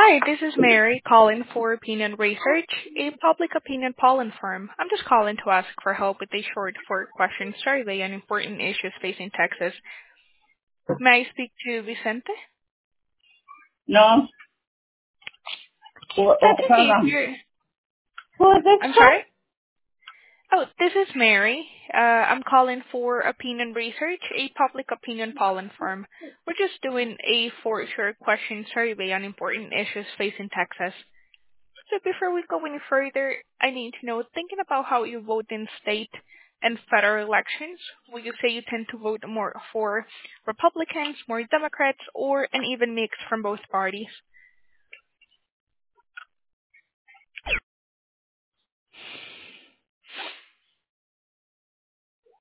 Hi, this is Mary calling for Opinion Research, a public opinion polling firm. I'm just calling to ask for help with a short four-question survey on important issues facing Texas. May I speak to Vicente? No. That's Hold okay. on. Who is this I'm for? sorry? Oh, this is Mary. I'm calling for Opinion Research, a public opinion polling firm. We're just doing a four short question survey on important issues facing Texas. So before we go any further, I need to know, thinking about how you vote in state and federal elections, would you say you tend to vote more for Republicans, more Democrats, or an even mix from both parties?